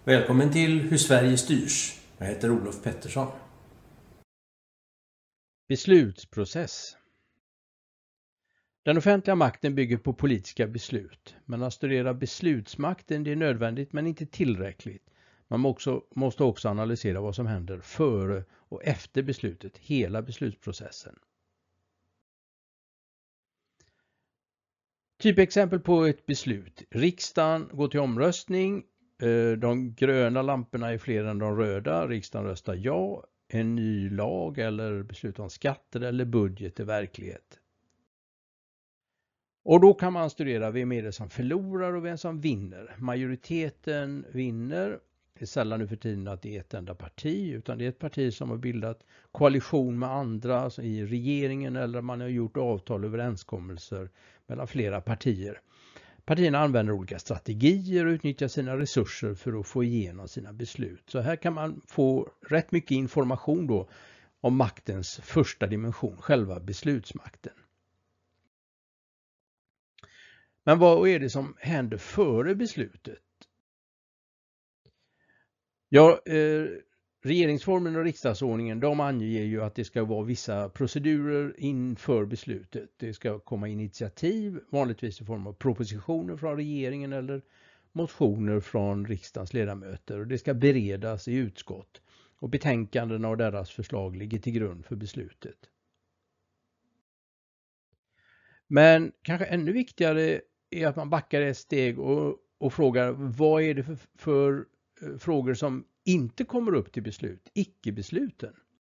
Välkommen till Hur Sverige styrs. Jag heter Olof Pettersson. Beslutsprocess. Den offentliga makten bygger på politiska beslut, men att studera beslutsmakten det är nödvändigt men inte tillräckligt. Man måste också analysera vad som händer före och efter beslutet, hela beslutsprocessen. Typexempel på ett beslut. Riksdagen går till omröstning. De gröna lamporna är fler än de röda. Riksdagen röstar ja. En ny lag eller beslut om skatter eller budget är verklighet. Och då kan man studera vem är det som förlorar och vem som vinner. Majoriteten vinner. Det är sällan nu för tiden att det är ett enda parti, utan det är ett parti som har bildat koalition med andra alltså i regeringen, eller man har gjort avtal och överenskommelser mellan flera partier. Partierna använder olika strategier och utnyttjar sina resurser för att få igenom sina beslut. Så här kan man få rätt mycket information då om maktens första dimension, själva beslutsmakten. Men vad är det som händer före beslutet? Ja, regeringsformen och riksdagsordningen, de anger ju att det ska vara vissa procedurer inför beslutet. Det ska komma initiativ, vanligtvis i form av propositioner från regeringen eller motioner från riksdagens ledamöter. Och det ska beredas i utskott och betänkandena och deras förslag ligger till grund för beslutet. Men kanske ännu viktigare är att man backar ett steg och frågar vad är det för frågor som inte kommer upp till beslut, icke-besluten.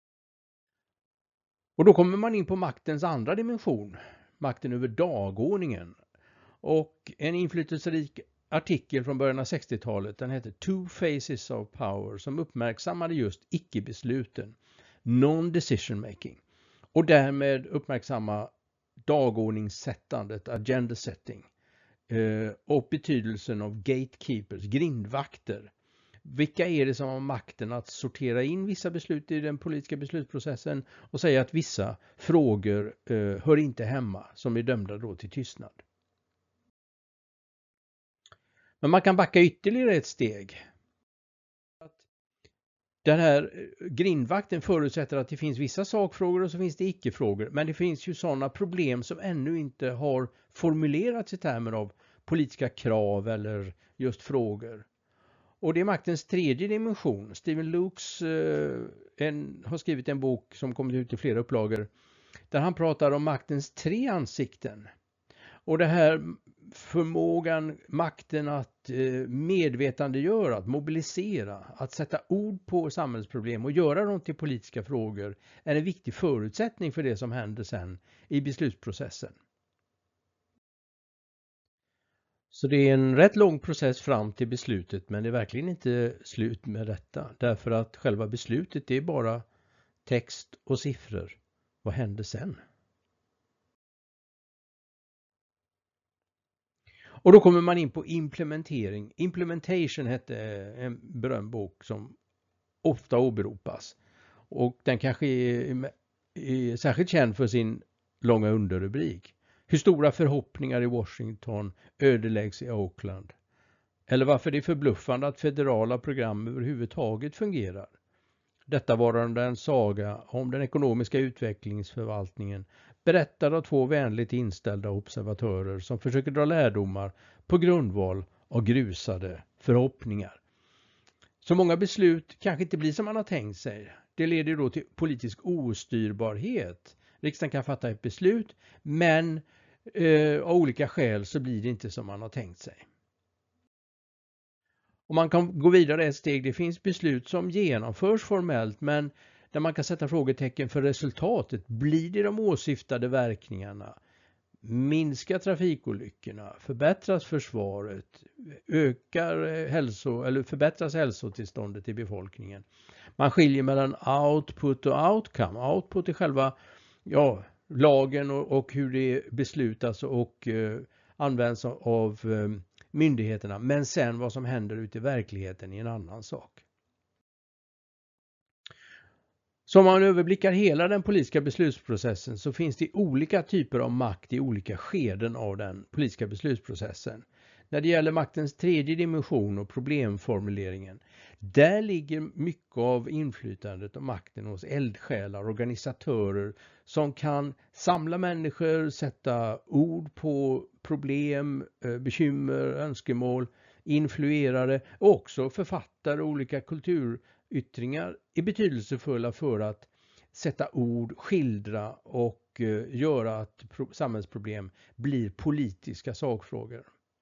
Och då kommer man in på maktens andra dimension, makten över dagordningen. Och en inflytelserik artikel från början av 60-talet, den heter Two Phases of Power, som uppmärksammade just icke-besluten, non-decision making. Och därmed uppmärksamma dagordningssättandet, agenda setting, och betydelsen av gatekeepers, grindvakter. Vilka är det som har makten att sortera in vissa beslut i den politiska beslutsprocessen och säga att vissa frågor hör inte hemma, som är dömda då till tystnad. Men man kan backa ytterligare ett steg. Den här grindvakten förutsätter att det finns vissa sakfrågor och så finns det icke-frågor. Men det finns ju sådana problem som ännu inte har formulerats i termer av politiska krav eller just frågor. Och det är maktens tredje dimension. Stephen Lukes har skrivit en bok som kommit ut i flera upplagor där han pratar om maktens tre ansikten. Och det här förmågan, makten att medvetandegöra, att mobilisera, att sätta ord på samhällsproblem och göra dem till politiska frågor är en viktig förutsättning för det som händer sen i beslutsprocessen. Så det är en rätt lång process fram till beslutet, men det är verkligen inte slut med detta. Därför att själva beslutet är bara text och siffror. Vad händer sen? Och då kommer man in på implementering. Implementation hette en berömd bok som ofta åberopas. Och den kanske är särskilt känd för sin långa underrubrik. Hur stora förhoppningar i Washington ödeläggs i Oakland. Eller varför det är förbluffande att federala program överhuvudtaget fungerar. Detta var en saga om den ekonomiska utvecklingsförvaltningen, berättad av två vänligt inställda observatörer som försöker dra lärdomar på grundval av grusade förhoppningar. Så många beslut kanske inte blir som man har tänkt sig. Det leder då till politisk ostyrbarhet. Riksdagen kan fatta ett beslut, men av olika skäl så blir det inte som man har tänkt sig. Och man kan gå vidare ett steg. Det finns beslut som genomförs formellt, men där man kan sätta frågetecken för resultatet. Blir det de åsyftade verkningarna? Minskar trafikolyckorna? Förbättras försvaret? Förbättras hälsotillståndet i befolkningen? Man skiljer mellan output och outcome. Output är själva lagen och hur det beslutas och används av myndigheterna. Men sen vad som händer ute i verkligheten är en annan sak. Så om man överblickar hela den politiska beslutsprocessen så finns det olika typer av makt i olika skeden av den politiska beslutsprocessen. När det gäller maktens tredje dimension och problemformuleringen, där ligger mycket av inflytandet och makten hos eldsjälar, organisatörer som kan samla människor, sätta ord på problem, bekymmer, önskemål, influerare och också författare och olika kulturyttringar är betydelsefulla för att sätta ord, skildra och göra att samhällsproblem blir politiska sakfrågor.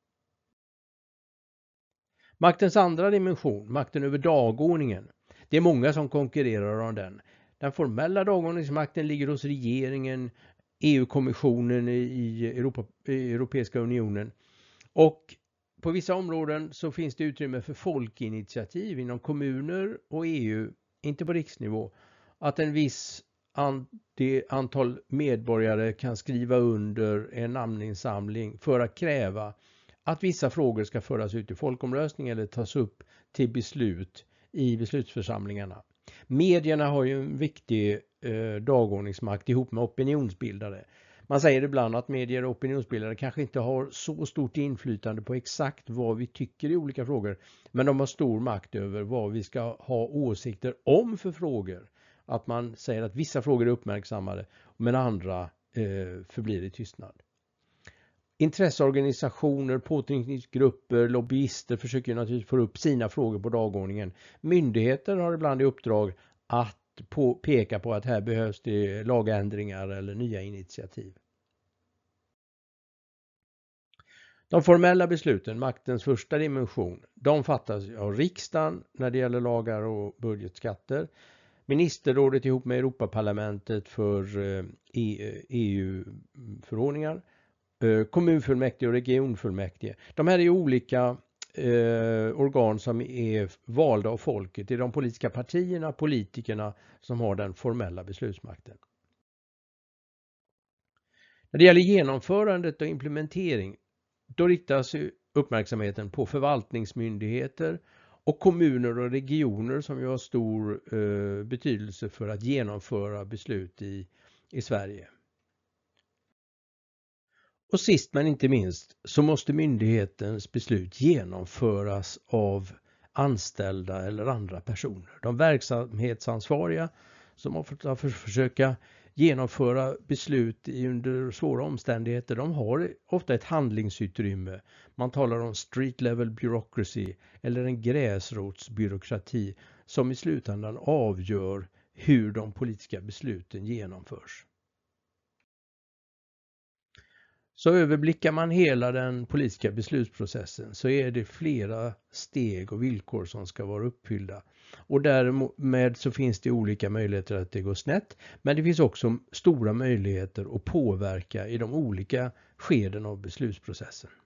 Maktens andra dimension, makten över dagordningen. Det är många som konkurrerar om den. Den formella dagordningsmakten ligger hos regeringen, EU-kommissionen i Europeiska unionen. Och på vissa områden så finns det utrymme för folkinitiativ inom kommuner och EU, inte på riksnivå, att en viss antal medborgare kan skriva under en namninsamling för att kräva att vissa frågor ska föras ut i folkomröstning eller tas upp till beslut i beslutsförsamlingarna. Medierna har ju en viktig dagordningsmakt ihop med opinionsbildare. Man säger ibland att medier och opinionsbildare kanske inte har så stort inflytande på exakt vad vi tycker i olika frågor, men de har stor makt över vad vi ska ha åsikter om för frågor. Att man säger att vissa frågor är uppmärksammade men andra förblir i tystnad. Intresseorganisationer, påtryckningsgrupper, lobbyister försöker naturligtvis få upp sina frågor på dagordningen. Myndigheter har ibland i uppdrag att peka på att här behövs det lagändringar eller nya initiativ. De formella besluten, maktens första dimension, de fattas av riksdagen när det gäller lagar och budgetskatter. Ministerrådet ihop med Europaparlamentet för EU-förordningar. Kommunfullmäktige och regionfullmäktige. De här är olika organ som är valda av folket. Det är de politiska partierna, politikerna som har den formella beslutsmakten. När det gäller genomförandet och implementering, då riktas uppmärksamheten på förvaltningsmyndigheter och kommuner och regioner som ju har stor betydelse för att genomföra beslut i Sverige. Och sist men inte minst så måste myndighetens beslut genomföras av anställda eller andra personer. De verksamhetsansvariga som ofta försöka genomföra beslut under svåra omständigheter, de har ofta ett handlingsutrymme. Man talar om street level bureaucracy eller en gräsrotsbyråkrati som i slutändan avgör hur de politiska besluten genomförs. Så överblickar man hela den politiska beslutsprocessen så är det flera steg och villkor som ska vara uppfyllda. Och därmed så finns det olika möjligheter att det går snett, men det finns också stora möjligheter att påverka i de olika skeden av beslutsprocessen.